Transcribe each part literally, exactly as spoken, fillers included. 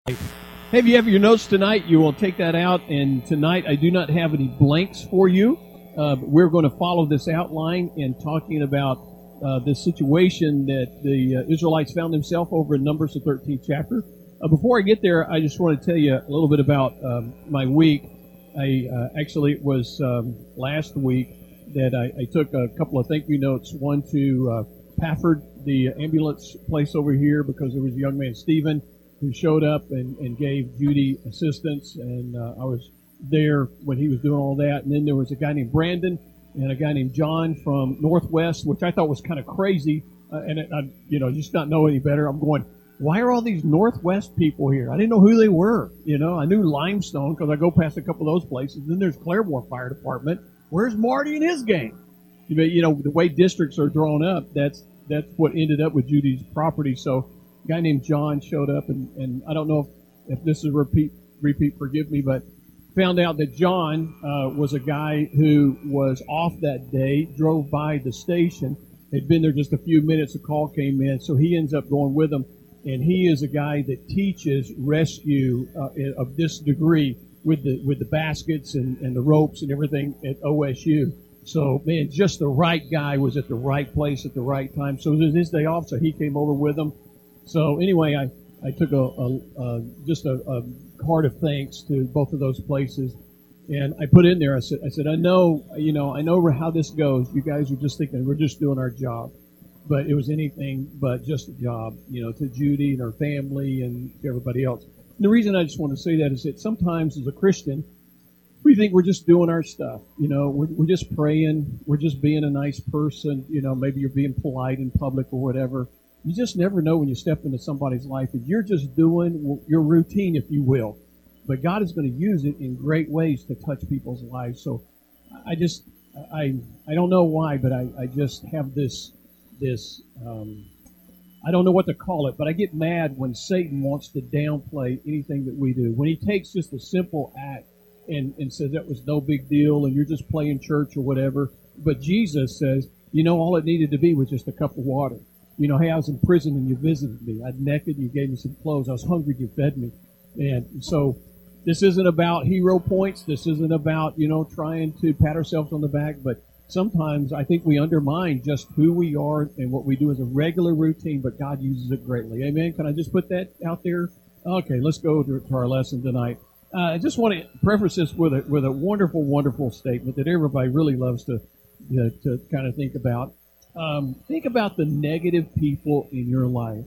Hey, if you have your notes tonight, you will take that out. And tonight, I do not have any blanks for you. Uh, we're going to follow this outline and talking about uh, this situation that the uh, Israelites found themselves over in Numbers, the thirteenth chapter. Uh, before I get there, I just want to tell you a little bit about um, my week. I uh, actually it was um, last week that I, I took a couple of thank you notes. One to uh, Pafford, the ambulance place over here, because there was a young man, Stephen, who showed up and, and gave Judy assistance, and uh, I was there when he was doing all that. And then there was a guy named Brandon and a guy named John from Northwest, which I thought was kind of crazy, uh, and it, I, you know, just not know any better. I'm going, why are all these Northwest people here? I didn't know who they were. You know, I knew Limestone because I go past a couple of those places. Then there's Claremore Fire Department. Where's Marty and his gang? You know, the way districts are drawn up, that's that's what ended up with Judy's property. So a guy named John showed up, and, and I don't know if, if this is a repeat, repeat, forgive me, but found out that John uh, was a guy who was off that day, drove by the station, had been there just a few minutes, a call came in, so he ends up going with them, and he is a guy that teaches rescue uh, of this degree with the with the baskets and, and the ropes and everything at O S U. So, man, just the right guy was at the right place at the right time. So it was his day off, so he came over with them. So anyway, I, I took a, a, a just a, a card of thanks to both of those places, and I put in there. I said, I said, I know, you know, I know how this goes. You guys are just thinking we're just doing our job, but it was anything but just a job, you know, to Judy and her family and to everybody else. And the reason I just want to say that is that sometimes as a Christian, we think we're just doing our stuff. You know, we're, we're just praying, we're just being a nice person. You know, maybe you're being polite in public or whatever. You just never know when you step into somebody's life that you're just doing your routine, if you will. But God is going to use it in great ways to touch people's lives. So I just, I I don't know why, but I, I just have this, this um, I don't know what to call it, but I get mad when Satan wants to downplay anything that we do. When he takes just a simple act and, and says that was no big deal and you're just playing church or whatever. But Jesus says, you know, all it needed to be was just a cup of water. You know, hey, I was in prison and you visited me. I was naked and you gave me some clothes. I was hungry and you fed me. And so this isn't about hero points. This isn't about, you know, trying to pat ourselves on the back. But sometimes I think we undermine just who we are and what we do as a regular routine, but God uses it greatly. Amen. Can I just put that out there? Okay, let's go to, to our lesson tonight. Uh, I just want to preface this with a, with a wonderful, wonderful statement that everybody really loves to, you know, to kind of think about. Um, think about the negative people in your life.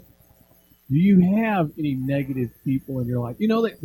Do you have any negative people in your life? You know, that,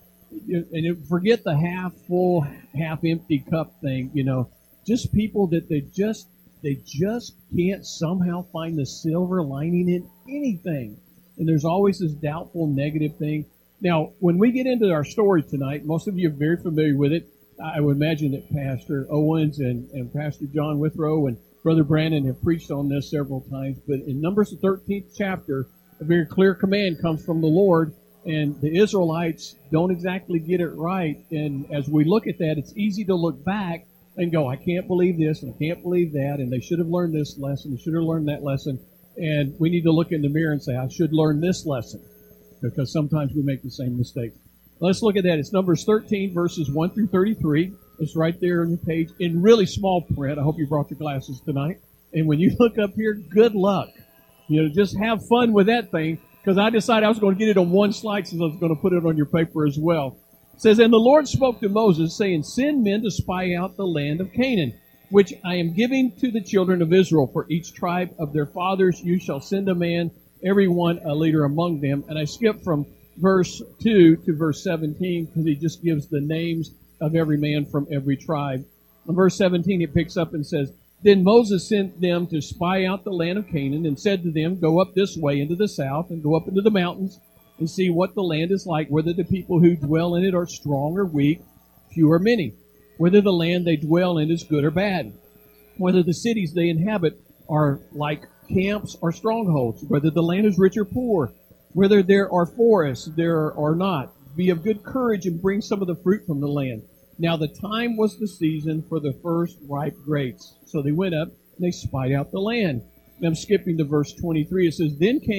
and forget the half full, half empty cup thing. You know, just people that they just they just can't somehow find the silver lining in anything. And there's always this doubtful, negative thing. Now, when we get into our story tonight, most of you are very familiar with it. I would imagine that Pastor Owens and, and Pastor John Withrow and Brother Brandon have preached on this several times, but in Numbers the thirteenth chapter, a very clear command comes from the Lord, and the Israelites don't exactly get it right. And as we look at that, it's easy to look back and go, I can't believe this, and I can't believe that, and they should have learned this lesson, they should have learned that lesson. And we need to look in the mirror and say, I should learn this lesson, because sometimes we make the same mistakes. Let's look at that. It's Numbers thirteen, verses one through thirty-three. It's right there on your page in really small print. I hope you brought your glasses tonight. And when you look up here, good luck. You know, just have fun with that thing, because I decided I was going to get it on one slide since I was going to put it on your paper as well. It says, And the Lord spoke to Moses, saying, Send men to spy out the land of Canaan, which I am giving to the children of Israel. For each tribe of their fathers you shall send a man, every one a leader among them. And I skipped from verse two to verse seventeen, because he just gives the names of every man from every tribe. In verse seventeen, it picks up and says, Then Moses sent them to spy out the land of Canaan, and said to them, Go up this way into the south, and go up into the mountains, and see what the land is like, whether the people who dwell in it are strong or weak, few or many, whether the land they dwell in is good or bad, whether the cities they inhabit are like camps or strongholds, whether the land is rich or poor, whether there are forests there or not. Be of good courage and bring some of the fruit from the land. Now the time was the season for the first ripe grapes. So they went up and they spied out the land. And I'm skipping to verse twenty-three. It says, Then came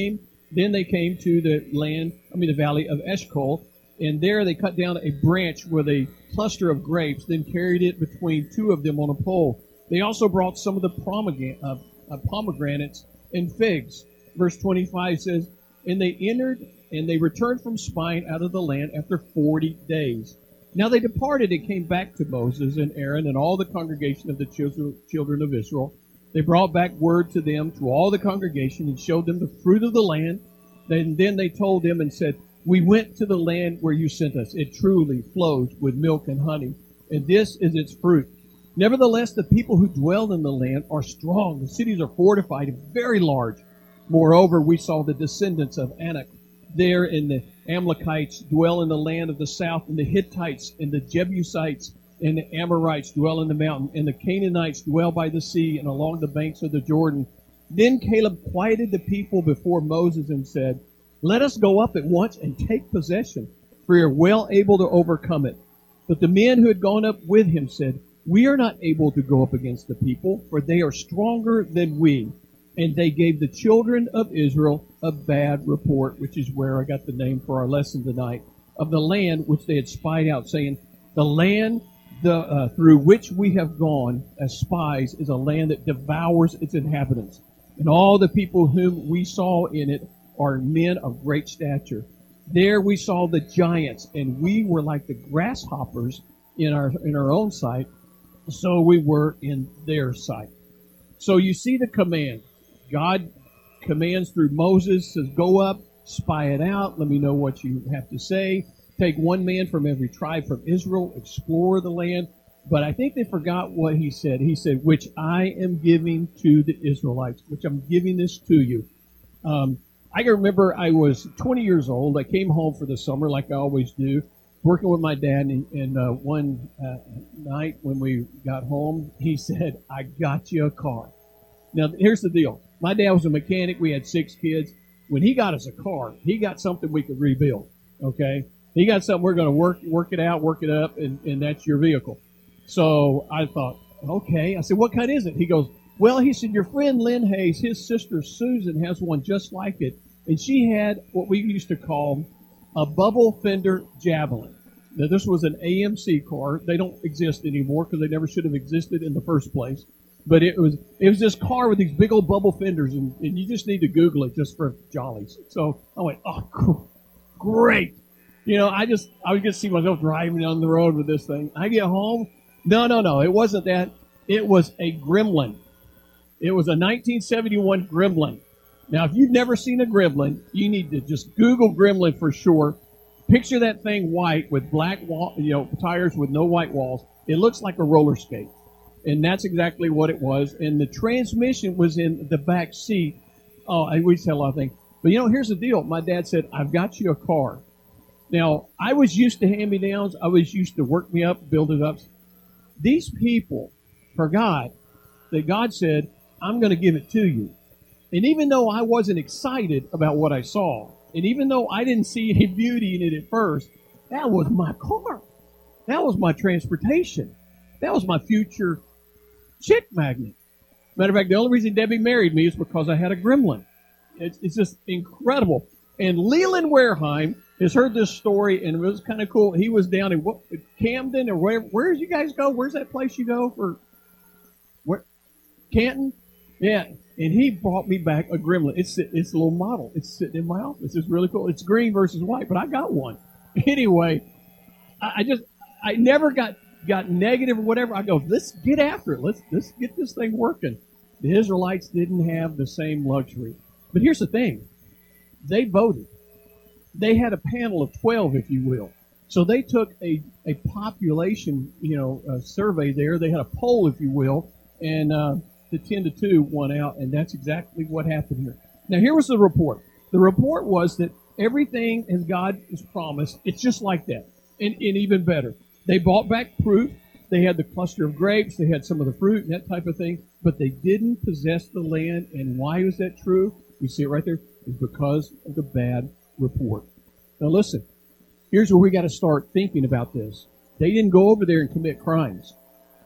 Then they came to the land, I mean the valley of Eshcol, and there they cut down a branch with a cluster of grapes, then carried it between two of them on a pole. They also brought some of the pomegran- uh, uh, pomegranates and figs. Verse twenty-five says, and they entered, and they returned from spying out of the land after forty days. Now they departed and came back to Moses and Aaron and all the congregation of the children of Israel. They brought back word to them, to all the congregation, and showed them the fruit of the land. And then they told them and said, we went to the land where you sent us. It truly flows with milk and honey, and this is its fruit. Nevertheless, the people who dwell in the land are strong. The cities are fortified and very large. Moreover, we saw the descendants of Anak there, and the Amalekites dwell in the land of the south, and the Hittites and the Jebusites and the Amorites dwell in the mountain, and the Canaanites dwell by the sea and along the banks of the Jordan. Then Caleb quieted the people before Moses and said, let us go up at once and take possession, for we are well able to overcome it. But the men who had gone up with him said, we are not able to go up against the people, for they are stronger than we. And they gave the children of Israel a bad report, which is where I got the name for our lesson tonight, of the land which they had spied out, saying, the land the, uh, through which we have gone as spies is a land that devours its inhabitants. And all the people whom we saw in it are men of great stature. There we saw the giants, and we were like the grasshoppers in our in our own sight, so we were in their sight. So you see the command. God commands through Moses, says, go up, spy it out, let me know what you have to say. Take one man from every tribe from Israel, explore the land. But I think they forgot what he said. He said, which I am giving to the Israelites, which I'm giving this to you. Um, I can remember I was twenty years old. I came home for the summer like I always do, working with my dad. And, and uh, one uh, night when we got home, he said, I got you a car. Now, here's the deal. My dad was a mechanic. We had six kids. When he got us a car, he got something we could rebuild, okay? He got something we're going to work work it out, work it up, and, and that's your vehicle. So I thought, okay. I said, what kind is it? He goes, well, he said, your friend Lynn Hayes, his sister Susan has one just like it. And she had what we used to call a bubble fender Javelin. Now, this was an A M C car. They don't exist anymore because they never should have existed in the first place. But it was it was this car with these big old bubble fenders, and, and you just need to Google it just for jollies. So I went, oh, cool. Great. You know, I just, I would just see myself driving down the road with this thing. I get home. No, no, no. It wasn't that. It was a Gremlin. It was a nineteen seventy-one Gremlin. Now, if you've never seen a Gremlin, you need to just Google Gremlin for sure. Picture that thing white with black wall, you know, tires with no white walls. It looks like a roller skate. And that's exactly what it was. And the transmission was in the back seat. Oh, I we tell a lot of things. But, you know, here's the deal. My dad said, I've got you a car. Now, I was used to hand-me-downs. I was used to work me up, build it up. These people forgot that God said, I'm going to give it to you. And even though I wasn't excited about what I saw, and even though I didn't see any beauty in it at first, that was my car. That was my transportation. That was my future chick magnet. Matter of fact, the only reason Debbie married me is because I had a Gremlin. It's, it's just incredible. And Leland Wareheim has heard this story, and it was kind of cool. He was down in what, Camden or where? Where did you guys go? Where's that place you go for? Where? Canton? Yeah. And he brought me back a Gremlin. It's it's a little model. It's sitting in my office. It's really cool. It's green versus white, but I got one. Anyway, I, I just I never got got negative or whatever. I go, let's get after it. Let's let's get this thing working. The Israelites didn't have the same luxury. But here's the thing. They voted. They had a panel of twelve, if you will. So they took a, a population, you know, uh, survey there. They had a poll, if you will, and uh, the ten to two won out, and that's exactly what happened here. Now, here was the report. The report was that everything as God has promised, it's just like that, and, and even better. They brought back proof. They had the cluster of grapes. They had some of the fruit and that type of thing, but they didn't possess the land. And why was that true? We see it right there. It's because of the bad report. Now, listen. Here's where we got to start thinking about this. They didn't go over there and commit crimes.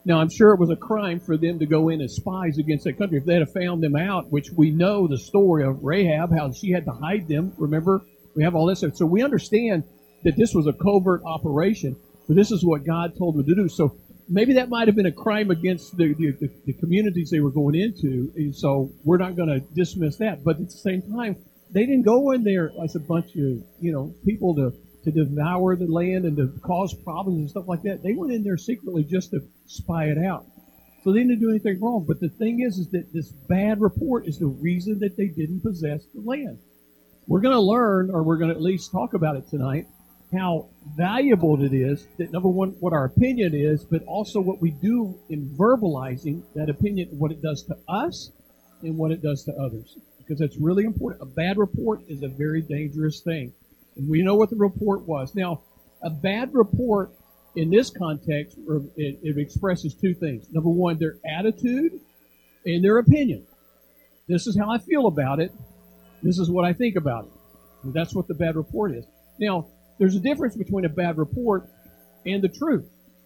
Now, I'm sure it was a crime for them to go in as spies against that country. If they had found them out, which we know the story of Rahab, how she had to hide them. Remember, we have all this. So we understand that this was a covert operation, but this is what God told them to do. So maybe that might have been a crime against the, the, the communities they were going into. And so we're not going to dismiss that. But at the same time, they didn't go in there as a bunch of, you know, people to to devour the land and to cause problems and stuff like that. They went in there secretly just to spy it out. So they didn't do anything wrong. But the thing is, is that this bad report is the reason that they didn't possess the land. We're going to learn, or we're going to at least talk about it tonight, how valuable it is that, number one, what our opinion is, but also what we do in verbalizing that opinion, what it does to us and what it does to others. Because that's really important. A bad report is a very dangerous thing. And we know what the report was. Now, a bad report in this context, it, it expresses two things. Number one, their attitude and their opinion. This is how I feel about it. This is what I think about it. And that's what the bad report is. Now, there's a difference between a bad report and the truth.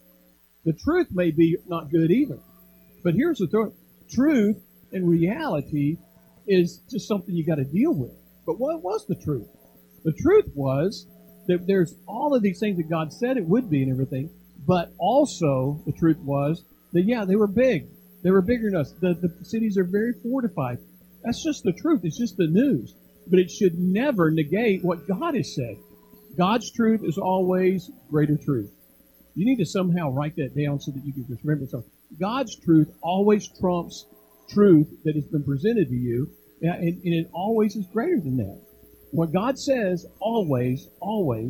The truth may be not good either. But here's the truth. Truth and reality is just something you got to deal with. But what was the truth? The truth was that there's all of these things that God said it would be and everything, but also the truth was that, yeah, they were big. They were bigger than us. The, the cities are very fortified. That's just the truth. It's just the news. But it should never negate what God has said. God's truth is always greater truth. You need to somehow write that down so that you can just remember something. God's truth always trumps truth that has been presented to you, and, and it always is greater than that. What God says always, always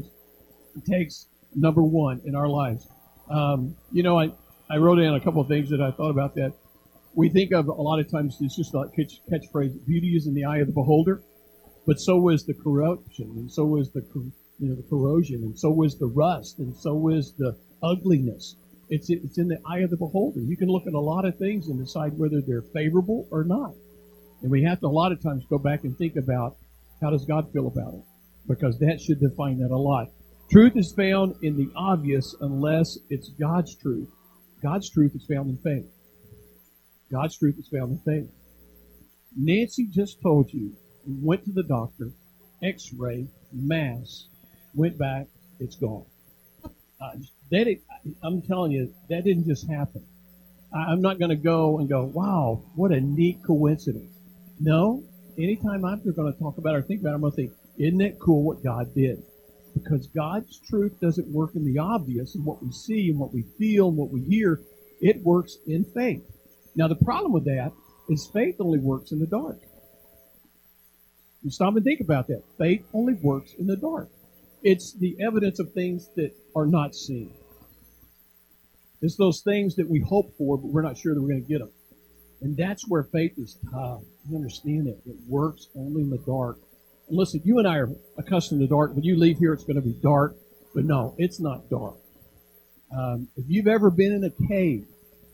takes number one in our lives. Um, you know, I, I wrote down a couple of things that I thought about that. We think of a lot of times, it's just like catch, catchphrase, beauty is in the eye of the beholder, but so is the corruption, and so is the, you know, the corrosion, and so is the rust, and so is the ugliness. It's, it's in the eye of the beholder. You can look at a lot of things and decide whether they're favorable or not. And we have to a lot of times go back and think about, how does God feel about it? Because that should define that a lot. Truth is found in the obvious unless it's God's truth. God's truth is found in faith. God's truth is found in faith. Nancy just told you, went to the doctor, x-ray, mass, went back, it's gone. Uh, that it, I'm telling you, that didn't just happen. I, I'm not going to go and go, wow, what a neat coincidence. No. Anytime I'm going to talk about it or think about it, I'm going to think, isn't it cool what God did? Because God's truth doesn't work in the obvious and what we see and what we feel and what we hear. It works in faith. Now, the problem with that is faith only works in the dark. You stop and think about that. Faith only works in the dark. It's the evidence of things that are not seen. It's those things that we hope for, but we're not sure that we're going to get them. And that's where faith is tough. You understand it. It works only in the dark. And listen, you and I are accustomed to dark. When you leave here, it's going to be dark. But no, it's not dark. Um, if you've ever been in a cave,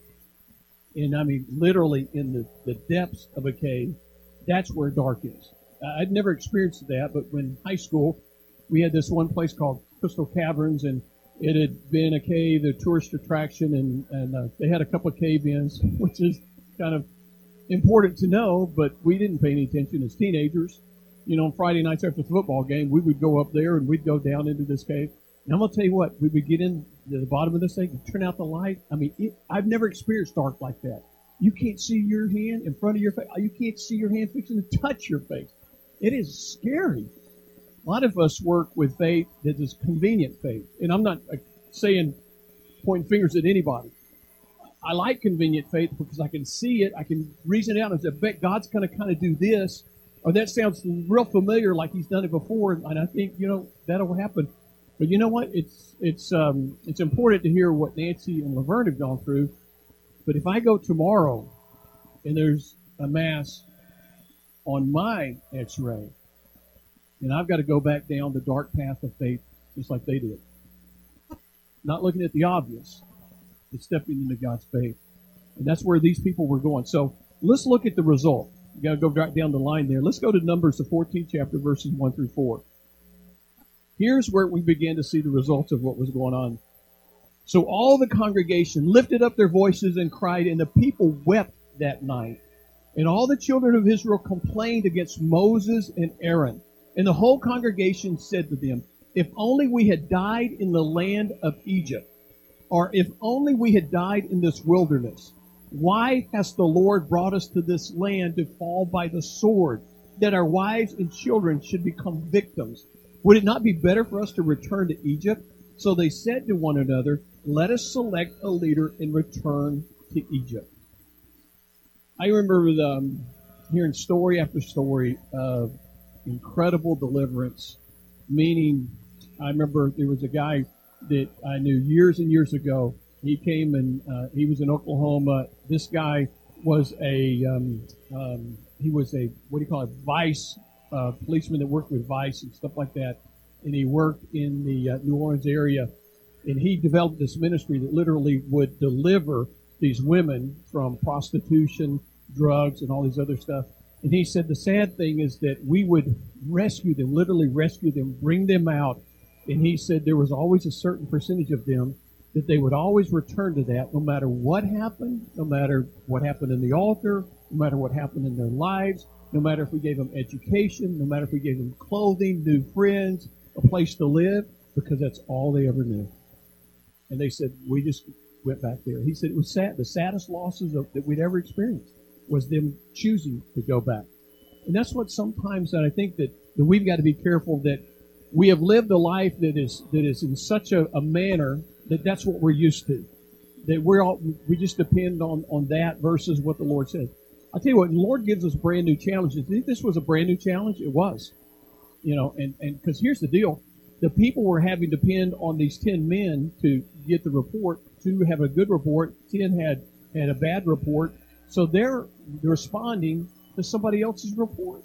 and I mean literally in the, the depths of a cave, that's where dark is. Uh, I'd never experienced that, but when in high school, we had this one place called Crystal Caverns, and it had been a cave, a tourist attraction, and, and uh, they had a couple of cave-ins, which is kind of important to know, but we didn't pay any attention as teenagers. You know, on Friday nights after the football game, we would go up there and we'd go down into this cave. And I'm going to tell you what, we would get in to the bottom of this thing and turn out the light. I mean, it, I've never experienced dark like that. You can't see your hand in front of your face. You can't see your hand fixing to touch your face. It is scary. A lot of us work with faith that is convenient faith. And I'm not uh, saying pointing fingers at anybody. I like convenient faith because I can see it, I can reason it out and say, I bet God's going to kind of do this, or that sounds real familiar like He's done it before, and I think, you know, that'll happen. But you know what? It's it's um, it's important to hear what Nancy and Laverne have gone through. But if I go tomorrow and there's a mass on my x-ray, and I've got to go back down the dark path of faith just like they did, not looking at the obvious, but stepping into God's faith. And that's where these people were going. So let's look at the result. You got to go right down the line there. Let's go to Numbers, the fourteenth chapter, verses one through four. Here's where we began to see the results of what was going on. So all the congregation lifted up their voices and cried, and the people wept that night. And all the children of Israel complained against Moses and Aaron. And the whole congregation said to them, if only we had died in the land of Egypt, or if only we had died in this wilderness. Why has the Lord brought us to this land to fall by the sword, that our wives and children should become victims? Would it not be better for us to return to Egypt? So they said to one another, let us select a leader and return to Egypt. I remember um, hearing story after story of incredible deliverance, meaning I remember there was a guy that I knew years and years ago. He came and uh, he was in Oklahoma. This guy was a, um, um, he was a, what do you call it, vice uh, policeman that worked with vice and stuff like that. And he worked in the uh, New Orleans area. And he developed this ministry that literally would deliver these women from prostitution, drugs, and all these other stuff. And he said the sad thing is that we would rescue them, literally rescue them, bring them out. And he said there was always a certain percentage of them that they would always return to that no matter what happened, no matter what happened in the altar, no matter what happened in their lives, no matter if we gave them education, no matter if we gave them clothing, new friends, a place to live, because that's all they ever knew. And they said, we just went back there. He said it was sad. The saddest losses of, that we'd ever experienced was them choosing to go back. And that's what sometimes that I think that, that we've got to be careful that we have lived a life that is that is in such a, a manner that that's what we're used to. That we're all, we just depend on, on that versus what the Lord says. I'll tell you what, the Lord gives us brand new challenges. Think this was a brand new challenge? It was. You know, and, and because here's the deal. The people were having to depend on these ten men to get the report. Two have a good report. Ten had, had a bad report. So they're responding to somebody else's report.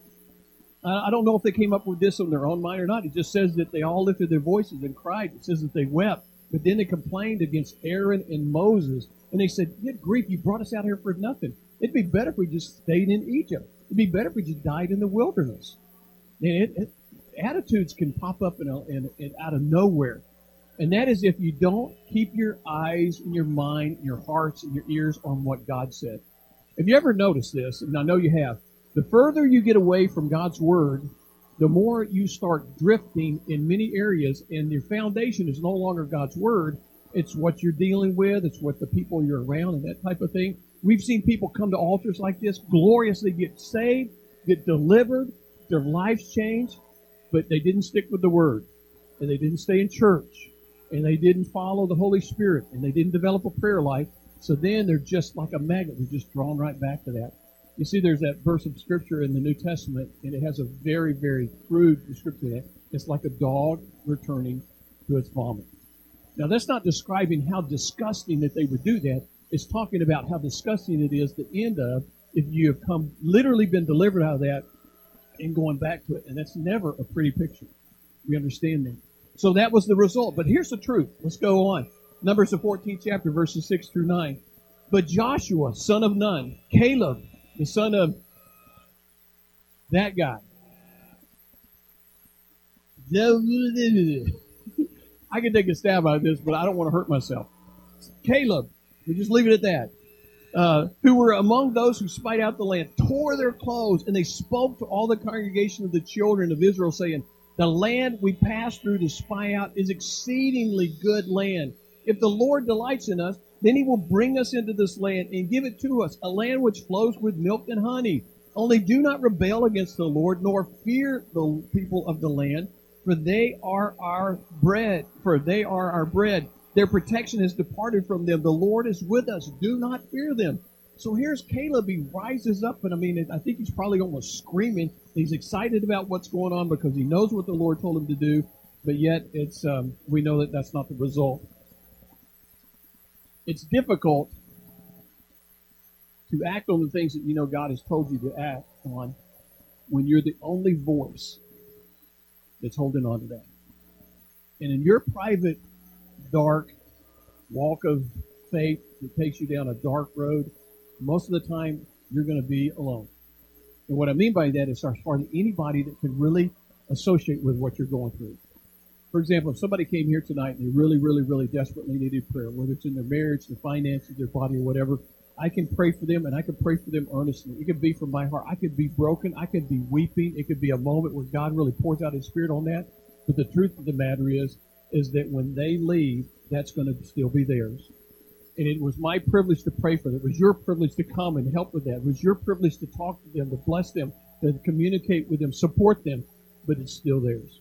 I don't know if they came up with this on their own mind or not. It just says that they all lifted their voices and cried. It says that they wept. But then they complained against Aaron and Moses. And they said, good grief, you brought us out here for nothing. It'd be better if we just stayed in Egypt. It'd be better if we just died in the wilderness. And it, it, attitudes can pop up in, a, in, in out of nowhere. And that is if you don't keep your eyes and your mind, your hearts and your ears on what God said. Have you ever noticed this? And I know you have. The further you get away from God's Word, the more you start drifting in many areas, and your foundation is no longer God's Word. It's what you're dealing with. It's what the people you're around and that type of thing. We've seen people come to altars like this, gloriously get saved, get delivered, their lives change, but they didn't stick with the Word, and they didn't stay in church, and they didn't follow the Holy Spirit, and they didn't develop a prayer life. So then they're just like a magnet. They're just drawn right back to that. You see, there's that verse of Scripture in the New Testament, and it has a very, very crude description of it. It's like a dog returning to its vomit. Now, that's not describing how disgusting that they would do that. It's talking about how disgusting it is to end up if you have come, literally been delivered out of that and going back to it. And that's never a pretty picture. We understand that. So that was the result. But here's the truth. Let's go on. Numbers, the fourteenth chapter, verses six through nine. But Joshua, son of Nun, Caleb, the son of that guy. I can take a stab out of this, but I don't want to hurt myself. Caleb, we just leave it at that. Uh, who were among those who spied out the land, tore their clothes, and they spoke to all the congregation of the children of Israel, saying, the land we passed through to spy out is exceedingly good land. If the Lord delights in us, then he will bring us into this land and give it to us, a land which flows with milk and honey. Only do not rebel against the Lord, nor fear the people of the land, for they are our bread. For they are our bread. Their protection has departed from them. The Lord is with us. Do not fear them. So here's Caleb. He rises up, and I mean, I think he's probably almost screaming. He's excited about what's going on because he knows what the Lord told him to do, but yet it's um, we know that that's not the result. It's difficult to act on the things that you know God has told you to act on when you're the only voice that's holding on to that. And in your private, dark walk of faith that takes you down a dark road, most of the time you're going to be alone. And what I mean by that is as far as anybody that can really associate with what you're going through. For example, if somebody came here tonight and they really, really, really desperately needed prayer, whether it's in their marriage, their finances, their body, or whatever, I can pray for them, and I can pray for them earnestly. It could be from my heart. I could be broken. I could be weeping. It could be a moment where God really pours out His Spirit on that. But the truth of the matter is, is that when they leave, that's going to still be theirs. And it was my privilege to pray for them. It was your privilege to come and help with that. It was your privilege to talk to them, to bless them, to communicate with them, support them. But it's still theirs.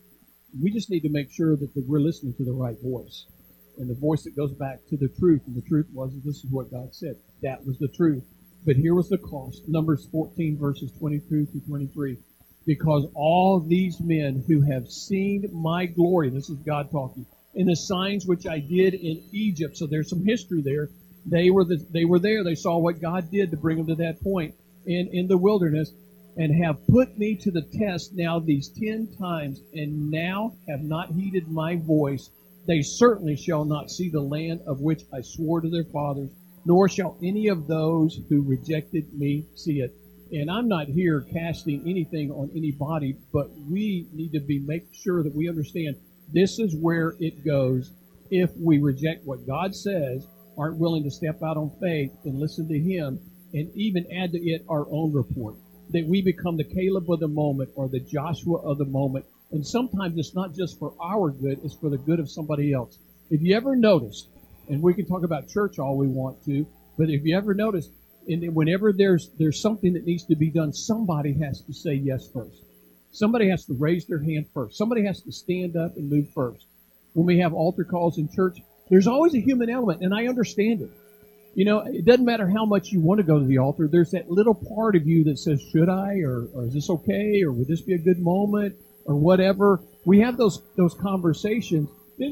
We just need to make sure that we're listening to the right voice. And the voice that goes back to the truth. And the truth was, this is what God said. That was the truth. But here was the cost. Numbers fourteen, verses twenty-two to twenty-three. Because all these men who have seen my glory, this is God talking, in the signs which I did in Egypt. So there's some history there. They were the, they were there. They saw what God did to bring them to that point in, in the wilderness, and have put me to the test now these ten times, and now have not heeded my voice. They certainly shall not see the land of which I swore to their fathers, nor shall any of those who rejected me see it. And I'm not here casting anything on anybody, but we need to be make sure that we understand this is where it goes if we reject what God says, aren't willing to step out on faith and listen to Him, and even add to it our own report. That we become the Caleb of the moment or the Joshua of the moment. And sometimes it's not just for our good, it's for the good of somebody else. If you ever noticed, and we can talk about church all we want to, but if you ever noticed, and whenever there's there's something that needs to be done, somebody has to say yes first. Somebody has to raise their hand first. Somebody has to stand up and move first. When we have altar calls in church, there's always a human element, and I understand it. You know, it doesn't matter how much you want to go to the altar. There's that little part of you that says, should I, or, or is this okay, or would this be a good moment, or whatever. We have those those conversations.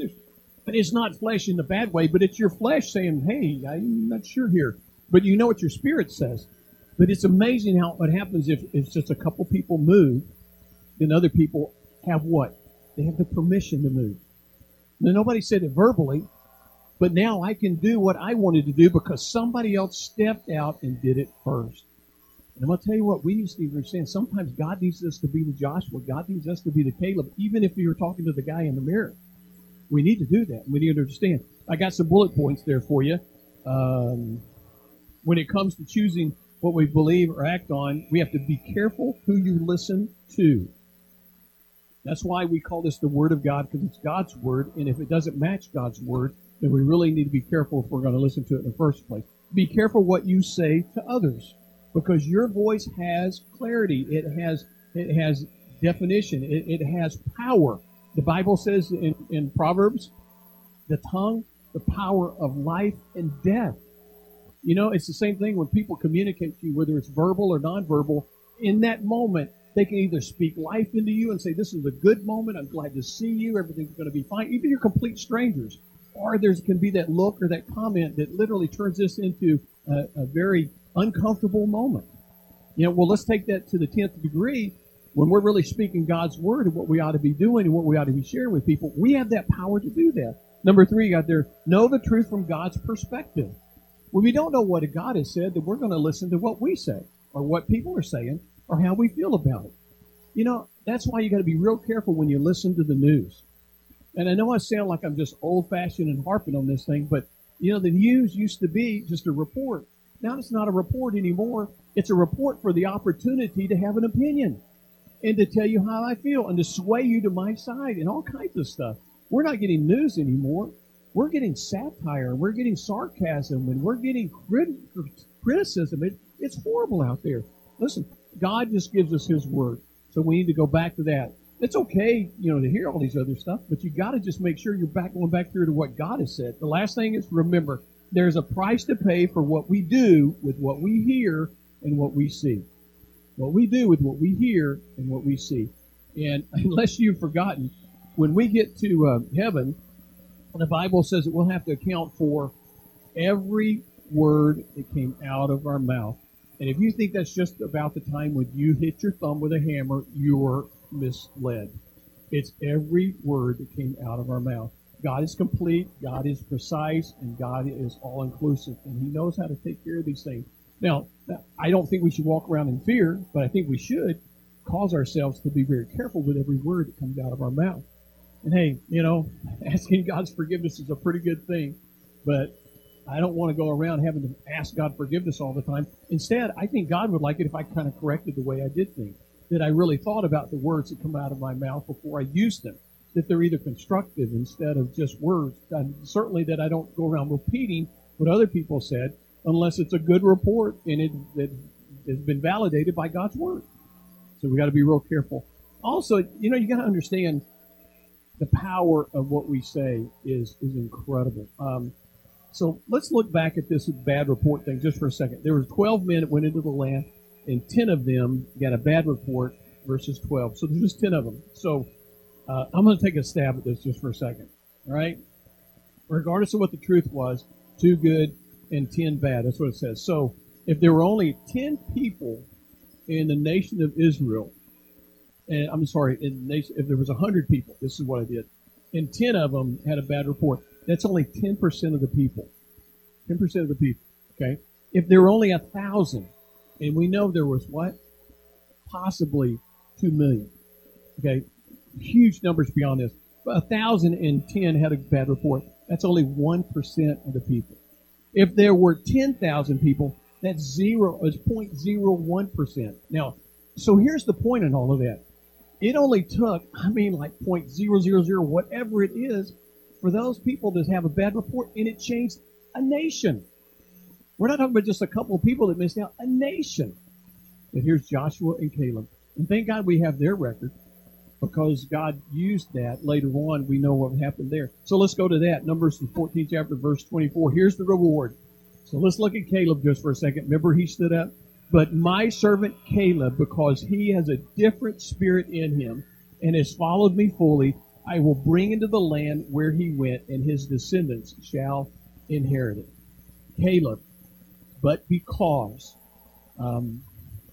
But it's not flesh in the bad way, but it's your flesh saying, hey, I'm not sure here. But you know what your spirit says. But it's amazing how what happens if it's just a couple people move, then other people have what? They have the permission to move. Now, nobody said it verbally, but now I can do what I wanted to do because somebody else stepped out and did it first. And I'm going to tell you what, we need to understand. Sometimes God needs us to be the Joshua. God needs us to be the Caleb, even if you're talking to the guy in the mirror. We need to do that. We need to understand. I got some bullet points there for you. Um, when it comes to choosing what we believe or act on, we have to be careful who you listen to. That's why we call this the Word of God, because it's God's Word. And if it doesn't match God's Word, then we really need to be careful if we're going to listen to it in the first place. Be careful what you say to others, because your voice has clarity. It has it has definition. It, it has power. The Bible says in, in Proverbs, the tongue, the power of life and death. You know, it's the same thing when people communicate to you, whether it's verbal or nonverbal. In that moment, they can either speak life into you and say, this is a good moment, I'm glad to see you, everything's going to be fine. Even you're complete strangers. Or there can be that look or that comment that literally turns this into a, a very uncomfortable moment. You know, well, let's take that to the tenth degree. When we're really speaking God's Word and what we ought to be doing and what we ought to be sharing with people, we have that power to do that. Number three, you got there, know the truth from God's perspective. When we don't know what God has said, then we're going to listen to what we say or what people are saying or how we feel about it. You know, that's why you got to be real careful when you listen to the news. And I know I sound like I'm just old-fashioned and harping on this thing, but, you know, the news used to be just a report. Now it's not a report anymore. It's a report for the opportunity to have an opinion and to tell you how I feel and to sway you to my side and all kinds of stuff. We're not getting news anymore. We're getting satire. We're getting sarcasm, and we're getting crit- criticism. It, it's horrible out there. Listen, God just gives us His Word, so we need to go back to that. It's okay, you know, to hear all these other stuff, but you got to just make sure you're back going back through to what God has said. The last thing is, remember, there's a price to pay for what we do with what we hear and what we see. What we do with what we hear and what we see. And unless you've forgotten, when we get to uh, heaven, the Bible says that we'll have to account for every word that came out of our mouth. And if you think that's just about the time when you hit your thumb with a hammer, you're misled. It's every word that came out of our mouth. God is complete, God is precise, and God is all-inclusive. And He knows how to take care of these things. Now, I don't think we should walk around in fear, but I think we should cause ourselves to be very careful with every word that comes out of our mouth. And hey, you know, asking God's forgiveness is a pretty good thing, but I don't want to go around having to ask God forgiveness all the time. Instead, I think God would like it if I kind of corrected the way I did things, that I really thought about the words that come out of my mouth before I used them, that they're either constructive instead of just words. And certainly that I don't go around repeating what other people said unless it's a good report and it, it has been validated by God's word. So we got to be real careful. Also, you know, you got to understand the power of what we say is is incredible. Um, so let's look back at this bad report thing just for a second. There were twelve men that went into the land, and ten of them got a bad report versus twelve. So there's just ten of them. So uh, I'm going to take a stab at this just for a second. All right? Regardless of what the truth was, two good and ten bad. That's what it says. So if there were only ten people in the nation of Israel, and I'm sorry, in the nation, if there was one hundred people, this is what I did, and ten of them had a bad report, that's only ten percent of the people. ten percent of the people, okay? If there were only one thousand, and we know there was what? Possibly two million, okay? Huge numbers beyond this. But one thousand ten had a bad report. That's only one percent of the people. If there were ten thousand people, that's zero, is zero point zero one percent. Now, so here's the point in all of that. It only took, I mean, like zero point zero zero zero, whatever it is, for those people to have a bad report, and it changed a nation. We're not talking about just a couple of people that missed out, a nation. But here's Joshua and Caleb. And thank God we have their record, because God used that later on. We know what happened there. So let's go to that. Numbers, the fourteenth chapter, verse twenty-four. Here's the reward. So let's look at Caleb just for a second. Remember, he stood up. But my servant Caleb, because he has a different spirit in him and has followed me fully, I will bring into the land where he went, and his descendants shall inherit it. Caleb, but because um,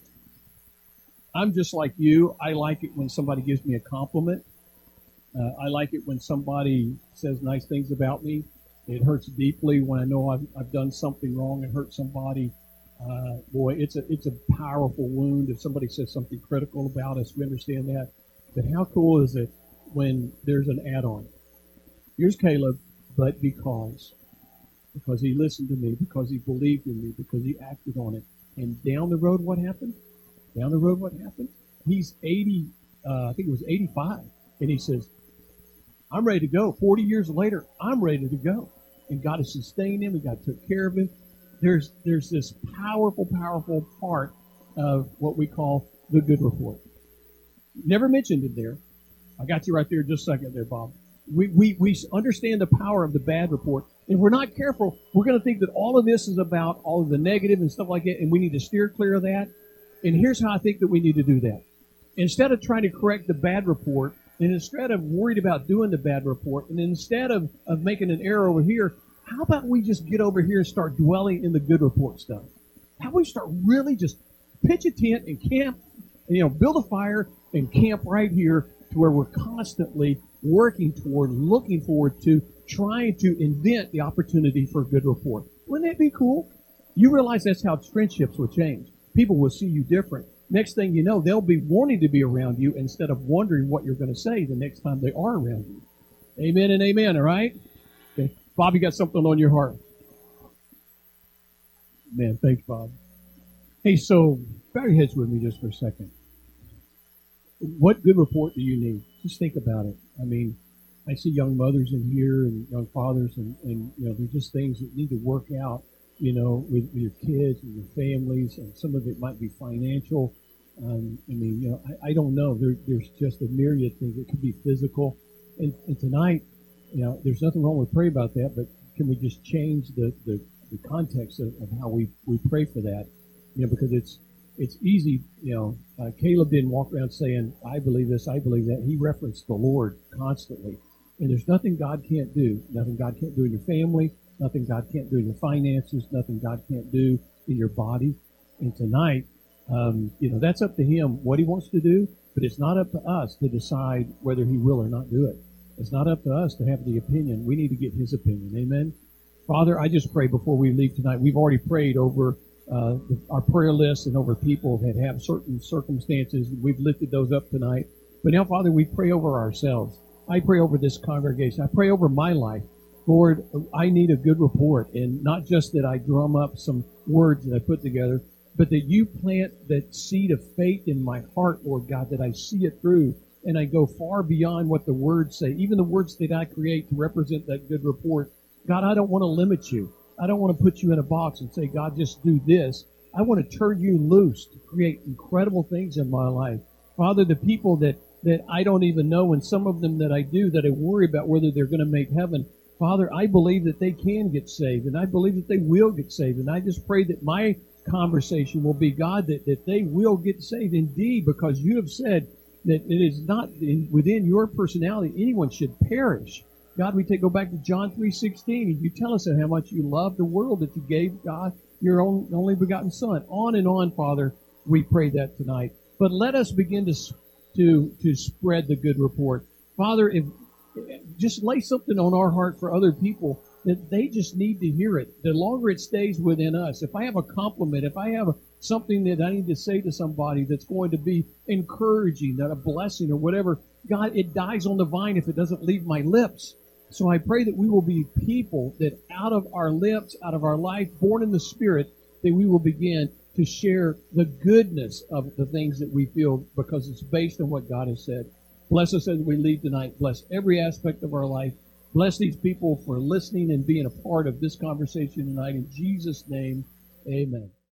I'm just like you, I like it when somebody gives me a compliment. Uh, I like it when somebody says nice things about me. It hurts deeply when I know I've, I've done something wrong and hurt somebody. Uh, boy, it's a it's a powerful wound if somebody says something critical about us. We understand that. But how cool is it when there's an add-on? Here's Caleb, but because. Because he listened to me, because he believed in me, because he acted on it. And down the road, what happened? Down the road, what happened? He's eighty, uh, I think it was eighty-five. And he says, I'm ready to go. forty years later, I'm ready to go. And God has sustained him, and God took care of him. There's there's this powerful, powerful part of what we call the good report. Never mentioned it there. I got you right there just a second there, Bob. We, we, we understand the power of the bad report. If we're not careful, we're going to think that all of this is about all of the negative and stuff like that, and we need to steer clear of that. And here's how I think that we need to do that. Instead of trying to correct the bad report, and instead of worried about doing the bad report, and instead of, of making an error over here, how about we just get over here and start dwelling in the good report stuff? How about we start really just pitch a tent and camp, and, you know, build a fire and camp right here to where we're constantly working toward, looking forward to, trying to invent the opportunity for a good report. Wouldn't that be cool? You realize that's how friendships will change. People will see you different. Next thing you know, they'll be wanting to be around you instead of wondering what you're going to say the next time they are around you. Amen and amen, all right? Okay. Bob, you got something on your heart. Man, thanks, Bob. Hey, so bow your heads with me just for a second. What good report do you need? Just think about it. I mean, I see young mothers in here and young fathers, and, and you know, there's just things that need to work out, you know, with, with your kids and your families, and some of it might be financial. Um, I mean, you know, I, I don't know. There, there's just a myriad of things. It could be physical. And, and tonight, you know, there's nothing wrong with praying about that, but can we just change the, the, the context of, of how we, we pray for that? You know, because it's it's easy, you know, uh, Caleb didn't walk around saying, I believe this, I believe that. He referenced the Lord constantly. And there's nothing God can't do. Nothing God can't do in your family. Nothing God can't do in your finances. Nothing God can't do in your body. And tonight, um, you know, that's up to Him, what He wants to do. But it's not up to us to decide whether He will or not do it. It's not up to us to have the opinion. We need to get His opinion. Amen? Father, I just pray before we leave tonight. We've already prayed over uh, the, our prayer list and over people that have certain circumstances. We've lifted those up tonight. But now, Father, we pray over ourselves. I pray over this congregation. I pray over my life. Lord, I need a good report, and not just that I drum up some words that I put together, but that you plant that seed of faith in my heart, Lord God, that I see it through, and I go far beyond what the words say, even the words that I create to represent that good report. God, I don't want to limit you. I don't want to put you in a box and say, God, just do this. I want to turn you loose to create incredible things in my life. Father, the people that, that I don't even know, and some of them that I do, that I worry about whether they're going to make heaven, Father, I believe that they can get saved, and I believe that they will get saved. And I just pray that my conversation will be, God, that, that they will get saved indeed, because you have said that it is not in, within your personality anyone should perish. God, we take go back to John three sixteen, and you tell us how much you love the world, that you gave God your own only begotten Son. On and on, Father, we pray that tonight. But let us begin to to to spread the good report. Father, if just lay something on our heart for other people that they just need to hear it. The longer it stays within us, if I have a compliment, if I have a, something that I need to say to somebody that's going to be encouraging, that a blessing or whatever, God, it dies on the vine if it doesn't leave my lips. So I pray that we will be people that out of our lips, out of our life, born in the Spirit, that we will begin to share the goodness of the things that we feel, because it's based on what God has said. Bless us as we leave tonight. Bless every aspect of our life. Bless these people for listening and being a part of this conversation tonight. In Jesus' name, amen.